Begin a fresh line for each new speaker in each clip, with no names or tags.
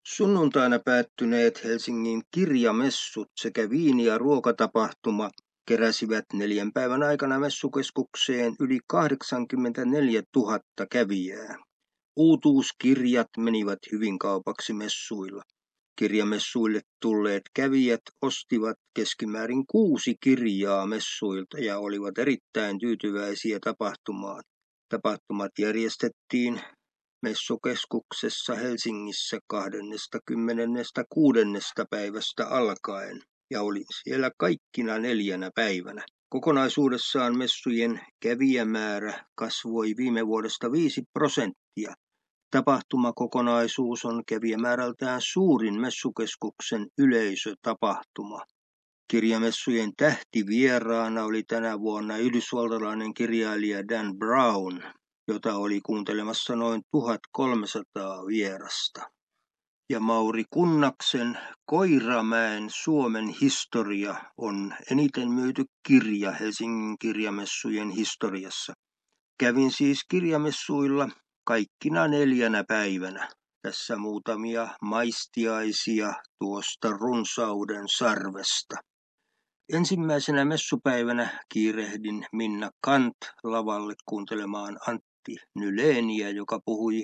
Sunnuntaina päättyneet Helsingin kirjamessut sekä viini- ja ruokatapahtuma keräsivät 4 päivän aikana messukeskukseen yli 84 000 kävijää. Uutuuskirjat menivät hyvin kaupaksi messuilla. Kirjamessuille tulleet kävijät ostivat keskimäärin 6 kirjaa messuilta ja olivat erittäin tyytyväisiä tapahtumaan. Tapahtumat järjestettiin messukeskuksessa Helsingissä 26. päivästä alkaen ja olin siellä kaikkina 4 päivänä. Kokonaisuudessaan messujen kävijämäärä kasvoi viime vuodesta 5%. Tapahtumakokonaisuus on kävijämäärältään suurin messukeskuksen yleisötapahtuma. Kirjamessujen tähtivieraana oli tänä vuonna yhdysvaltalainen kirjailija Dan Brown, jota oli kuuntelemassa noin 1300 vierasta. Ja Mauri Kunnaksen Koiramäen Suomen historia on eniten myyty kirja Helsingin kirjamessujen historiassa. Kävin siis kirjamessuilla kaikkina 4 päivänä. Tässä muutamia maistiaisia tuosta runsauden sarvesta. Ensimmäisenä messupäivänä kiirehdin Minna Kant-lavalle kuuntelemaan Antti Nyléniä, joka puhui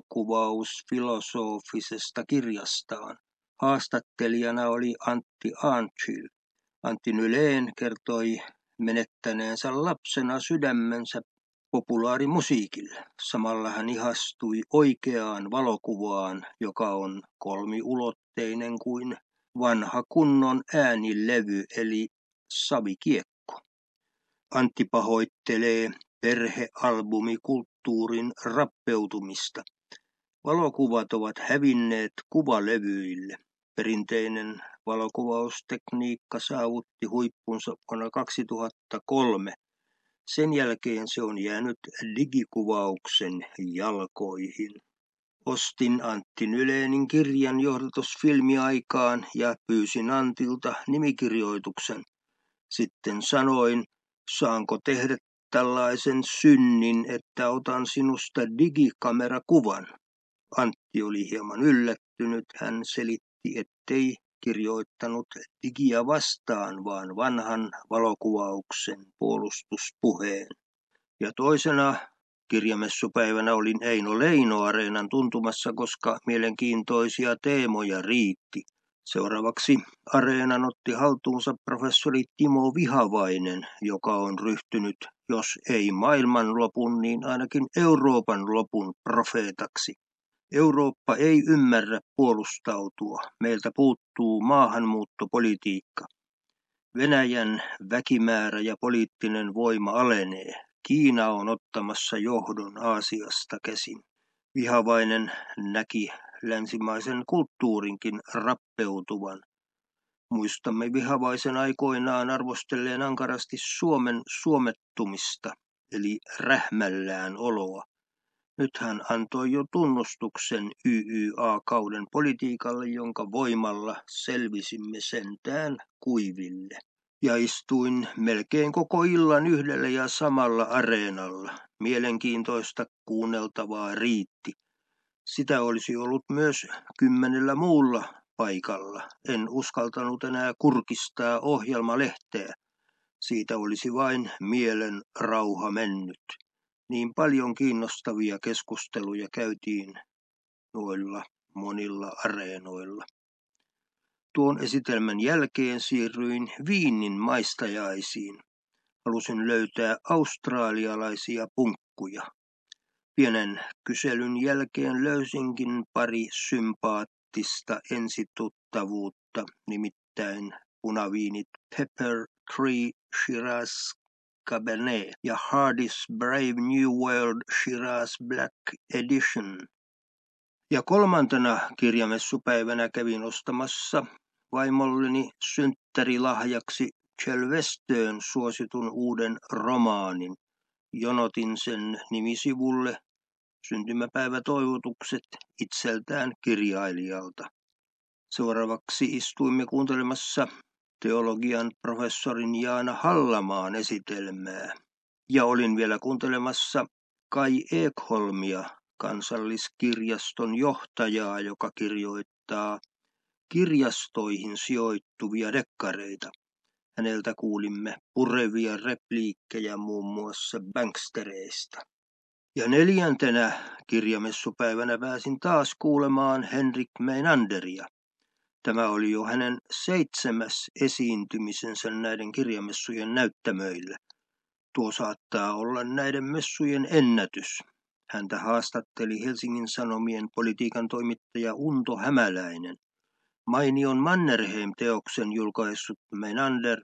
valokuvausfilosofisesta kirjastaan. Haastattelijana oli Antti Anchil. Antti Nylén kertoi menettäneensä lapsena sydämensä populaarimusiikille. Samalla hän ihastui oikeaan valokuvaan, joka on kolmiulotteinen kuin vanha kunnon äänilevy eli savikiekko. Antti pahoittelee perhealbumikulttuurin rappeutumista. Valokuvat ovat hävinneet kuvalevyille. Perinteinen valokuvaustekniikka saavutti huippunsa vuonna 2003. Sen jälkeen se on jäänyt digikuvauksen jalkoihin. Ostin Antti Nylénin kirjan johdatusfilmiaikaan ja pyysin Antilta nimikirjoituksen. Sitten sanoin, saanko tehdä tällaisen synnin, että otan sinusta digikamerakuvan. Antti oli hieman yllättynyt. Hän selitti, ettei kirjoittanut digiä vastaan, vaan vanhan valokuvauksen puolustuspuheen. Ja toisena kirjamessupäivänä olin Eino Leino-areenan tuntumassa, koska mielenkiintoisia teemoja riitti. Seuraavaksi areenan otti haltuunsa professori Timo Vihavainen, joka on ryhtynyt, jos ei maailmanlopun, niin ainakin Euroopan lopun profeetaksi. Eurooppa ei ymmärrä puolustautua. Meiltä puuttuu maahanmuuttopolitiikka. Venäjän väkimäärä ja poliittinen voima alenee. Kiina on ottamassa johdon Aasiasta käsin. Vihavainen näki länsimaisen kulttuurinkin rappeutuvan. Muistamme Vihavaisen aikoinaan arvostelleen ankarasti Suomen suomettumista, eli rähmällään oloa. Nyt hän antoi jo tunnustuksen YYA-kauden politiikalle, jonka voimalla selvisimme sentään kuiville. Ja istuin melkein koko illan yhdellä ja samalla areenalla. Mielenkiintoista kuunneltavaa riitti. Sitä olisi ollut myös 10 muulla paikalla. En uskaltanut enää kurkistaa ohjelmalehteä. Siitä olisi vain mielen rauha mennyt. Niin paljon kiinnostavia keskusteluja käytiin noilla monilla areenoilla. Tuon esitelmän jälkeen siirryin Wienin maistajaisiin. Halusin löytää australialaisia punkkuja. Pienen kyselyn jälkeen löysinkin pari sympaattista ensituttavuutta, nimittäin punaviinit Pepper Tree Shiraz Cabernet ja Hardy's Brave New World Shiraz Black Edition. Ja 3. kirjamessupäivänä kävin ostamassa vaimolleni synttärilahjaksi Chelvestön suositun uuden romaanin. Jonotin sen nimisivulle syntymäpäivätoivotukset itseltään kirjailijalta. Seuraavaksi istuimme kuuntelemassa teologian professorin Jaana Hallamaan esitelmää. Ja olin vielä kuuntelemassa Kai Ekholmia, Kansalliskirjaston johtajaa, joka kirjoitti kirjoittaa kirjastoihin sijoittuvia dekkareita. Häneltä kuulimme purevia repliikkejä muun muassa bankstereista. Ja 4. kirjamessupäivänä pääsin taas kuulemaan Henrik Meinanderia. Tämä oli jo hänen 7. esiintymisensä näiden kirjamessujen näyttämöillä. Tuo saattaa olla näiden messujen ennätys. Häntä haastatteli Helsingin Sanomien politiikan toimittaja Unto Hämäläinen. Mainion Mannerheim-teoksen julkaissut Meinander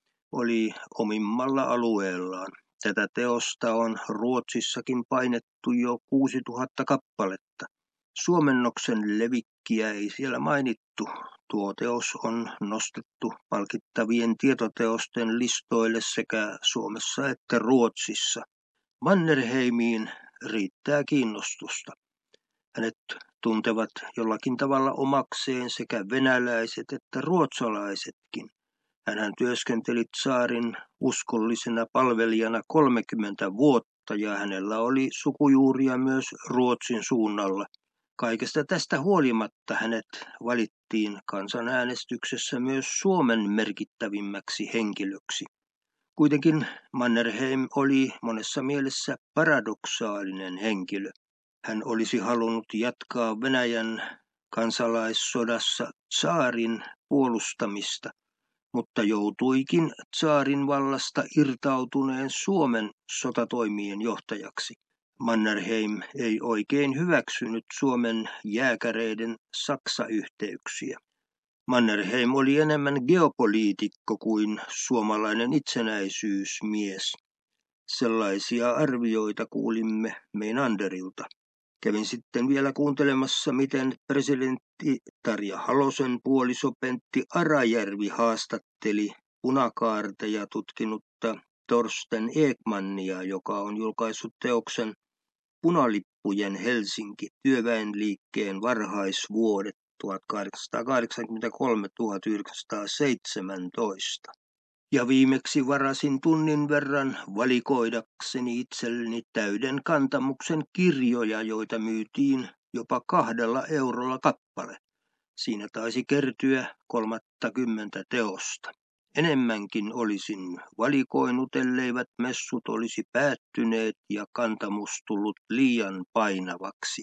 oli omimmalla alueellaan. Tätä teosta on Ruotsissakin painettu jo 6000 kappaletta. Suomennoksen levikkiä ei siellä mainittu. Tuo teos on nostettu palkittavien tietoteosten listoille sekä Suomessa että Ruotsissa. Mannerheimiin riittää kiinnostusta. Hänet tuntevat jollakin tavalla omakseen sekä venäläiset että ruotsalaisetkin. Hänhän työskenteli tsaarin uskollisena palvelijana 30 vuotta ja hänellä oli sukujuuria myös Ruotsin suunnalla. Kaikesta tästä huolimatta hänet valittiin kansanäänestyksessä myös Suomen merkittävimmäksi henkilöksi. Kuitenkin Mannerheim oli monessa mielessä paradoksaalinen henkilö. Hän olisi halunnut jatkaa Venäjän kansalaissodassa tsaarin puolustamista, mutta joutuikin tsaarin vallasta irtautuneen Suomen sotatoimien johtajaksi. Mannerheim ei oikein hyväksynyt Suomen jääkäreiden Saksa-yhteyksiä. Mannerheim oli enemmän geopoliitikko kuin suomalainen itsenäisyysmies. Sellaisia arvioita kuulimme Meinanderilta. Kävin sitten vielä kuuntelemassa, miten presidentti Tarja Halosen puoliso Pentti Arajärvi haastatteli punakaarteja tutkinutta Torsten Ekmania, joka on julkaissut teoksen Punalippujen Helsinki, työväenliikkeen varhaisvuodet 1883-1917. Ja viimeksi varasin tunnin verran valikoidakseni itselleni täyden kantamuksen kirjoja, joita myytiin jopa 2 eurolla kappale. Siinä taisi kertyä 30 teosta. Enemmänkin olisin valikoinut, elleivät messut olisi päättyneet ja kantamus tullut liian painavaksi.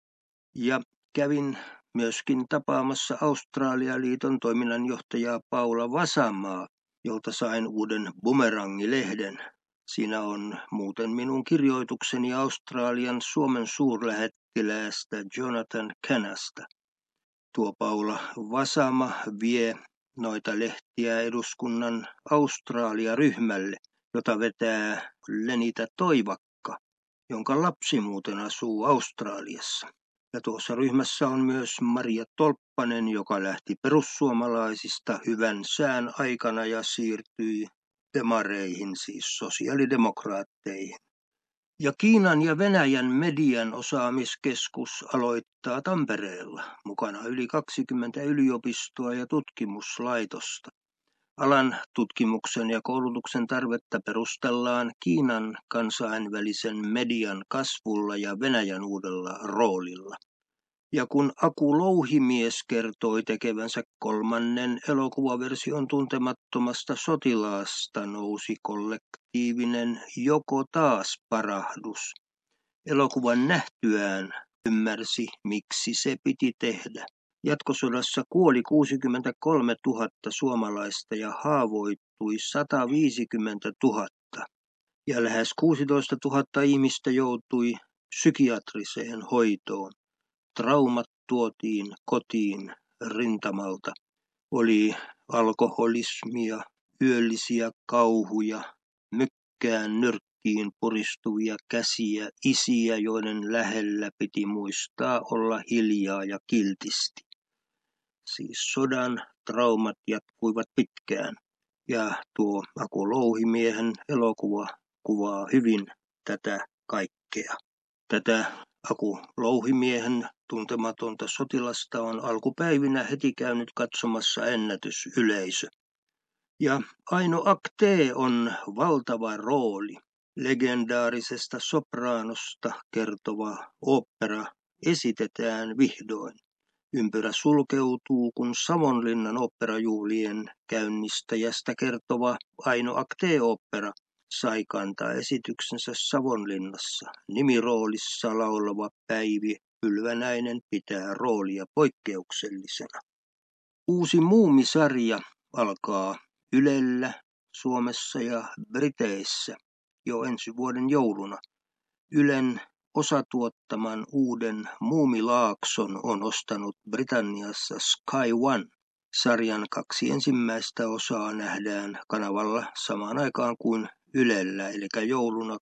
Ja kävin myöskin tapaamassa Australialiiton toiminnanjohtajaa Paula Vasamaa, jolta sain uuden Bumerangi-lehden. Siinä on muuten minun kirjoitukseni Australian Suomen suurlähettiläästä Jonathan Canasta. Tuo Paula Vasama vie noita lehtiä eduskunnan Australia-ryhmälle, jota vetää Lenita Toivakka, jonka lapsi muuten asuu Australiassa. Ja tuossa ryhmässä on myös Maria Tolppanen, joka lähti perussuomalaisista hyvän sään aikana ja siirtyi demareihin, siis sosiaalidemokraatteihin. Ja Kiinan ja Venäjän median osaamiskeskus aloittaa Tampereella, mukana yli 20 yliopistoa ja tutkimuslaitosta. Alan tutkimuksen ja koulutuksen tarvetta perustellaan Kiinan kansainvälisen median kasvulla ja Venäjän uudella roolilla. Ja kun Aku Louhimies kertoi tekevänsä 3. elokuvaversion Tuntemattomasta sotilaasta, nousi kollektiivinen joko taas parahdus. Elokuvan nähtyään ymmärsi, miksi se piti tehdä. Jatkosodassa kuoli 63 000 suomalaista ja haavoittui 150 000. Ja lähes 16 000 ihmistä joutui psykiatriseen hoitoon. Traumat tuotiin kotiin rintamalta. Oli alkoholismia, yöllisiä kauhuja, mykkään nyrkkiin puristuvia käsiä, isiä, joiden lähellä piti muistaa olla hiljaa ja kiltisti. Siis sodan traumat jatkuivat pitkään, ja tuo Aku Louhimiehen elokuva kuvaa hyvin tätä kaikkea. Tätä Aku Louhimiehen Tuntematonta sotilasta on alkupäivinä heti käynyt katsomassa ennätysyleisö. Ja Aino Aktee on valtava rooli. Legendaarisesta sopraanosta kertova opera esitetään vihdoin. Ympyrä sulkeutuu, kun Savonlinnan oopperajuhlien käynnistäjästä kertova Aino Aktee-ooppera sai kantaa esityksensä Savonlinnassa. Nimiroolissa laulava Päivi Pylvänäinen pitää roolia poikkeuksellisena. Uusi Muumisarja alkaa Ylellä, Suomessa ja Briteissä jo ensi vuoden jouluna. Ylen osatuottaman uuden Muumilaakson on ostanut Britanniassa Sky One. Sarjan 2 ensimmäistä osaa nähdään kanavalla samaan aikaan kuin Ylellä, eli jouluna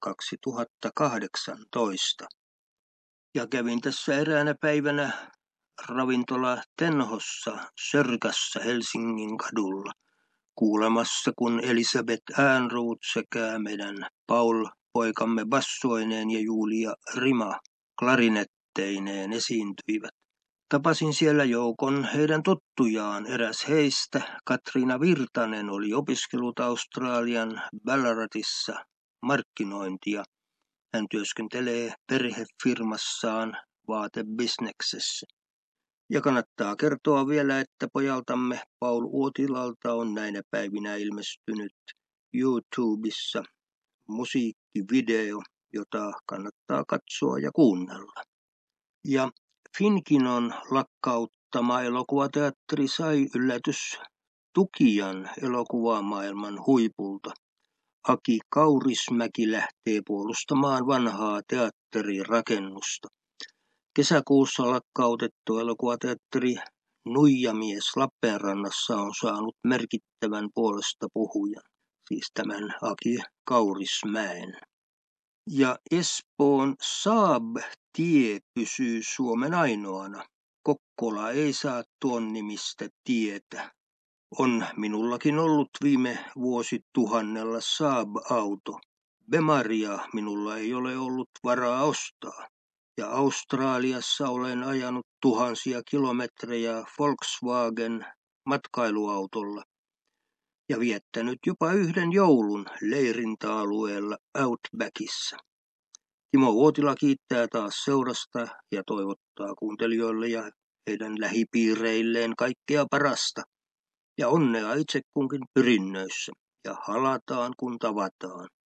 2018. Ja kävin tässä eräänä päivänä ravintola Tenhossa Sörkässä Helsingin kadulla kuulemassa, kun Elisabeth Ehrnrooth sekä meidän Paul poikamme bassoineen ja Julia Rima klarinetteineen esiintyivät. Tapasin siellä joukon heidän tuttujaan. Eräs heistä, Katriina Virtanen, oli opiskellut Australian Ballaratissa markkinointia. Hän työskentelee perhefirmassaan vaatebisneksessä. Ja kannattaa kertoa vielä, että pojaltamme Paul Uotilalta on näinä päivinä ilmestynyt YouTubessa musiikkivideo, jota kannattaa katsoa ja kuunnella. Ja Finkinon lakkauttama elokuvateatteri sai yllätystukijan elokuvamaailman huipulta. Aki Kaurismäki lähtee puolustamaan vanhaa teatterirakennusta. Kesäkuussa lakkautettu elokuvateatteri Nuijamies Lappeenrannassa on saanut merkittävän puolesta puhujan, siis tämän Aki Kaurismäen. Ja Espoon Saab-tie pysyy Suomen ainoana. Kokkola ei saa tuon nimistä tietä. On minullakin ollut viime vuosituhannella Saab-auto. Bemaria minulla ei ole ollut varaa ostaa. Ja Australiassa olen ajanut tuhansia kilometrejä Volkswagen matkailuautolla ja viettänyt jopa yhden joulun leirintäalueella Outbackissa. Timo Uotila kiittää taas seurasta ja toivottaa kuuntelijoille ja heidän lähipiireilleen kaikkea parasta ja onnea itse kunkin pyrinnöissä ja halataan kun tavataan.